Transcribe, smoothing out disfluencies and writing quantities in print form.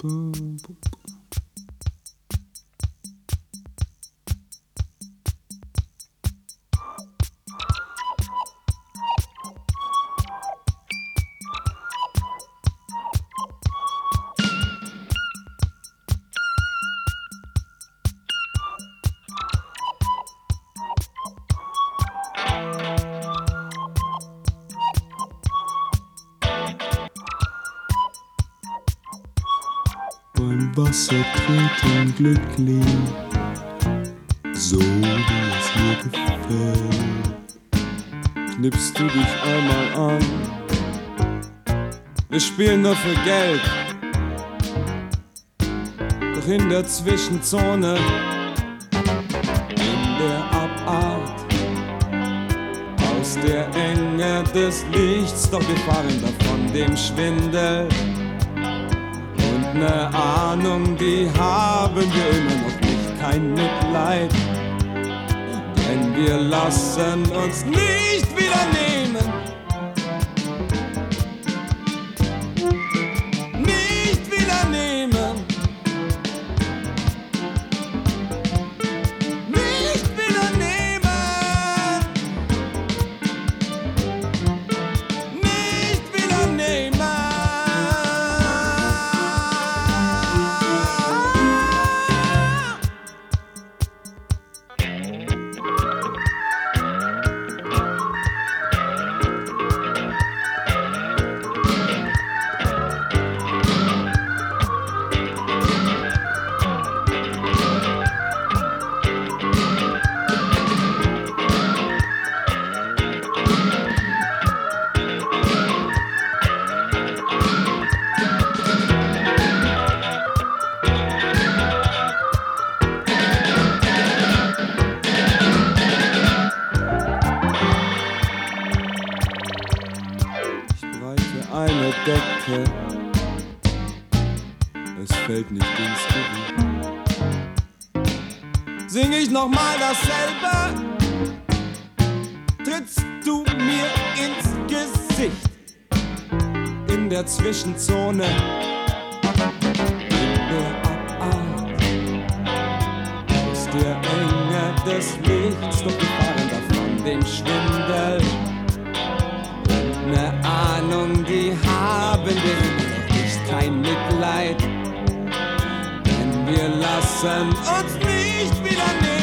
Beim Wasser treten glücklich, so wie es mir gefällt. Knippst du dich einmal an, wir spielen nur für Geld. Doch in der Zwischenzone, in der Abart, aus der Enge des Lichts, doch wir fahren davon dem Schwindel. Ne Ahnung, die haben wir immer noch nicht, kein Mitleid, denn wir lassen uns nicht wieder nehmen. Nicht wieder nehmen. Nicht wieder nehmen. Nicht wieder nehmen. Eine Decke, es fällt nicht ins Gewicht. Sing ich nochmal dasselbe, trittst du mir ins Gesicht. In der Zwischenzone, in der Abart, aus der Enge des Lichts, doch wir fahren davon dem Schwindel. Ne Ahnung, die haben wir immer noch nicht, kein Mitleid, denn wir lassen uns nicht wieder nehmen.